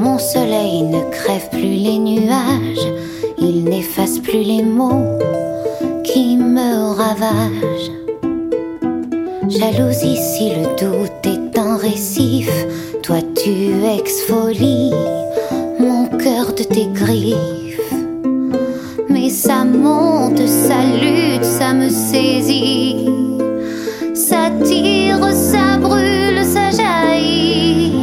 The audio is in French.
Mon soleil ne crève plus les nuages, il n'efface plus les mots qui me ravagent. Jalousie si le doute est un récif, toi tu exfolies mon cœur de tes griffes. Mais ça monte, ça lutte, ça me sait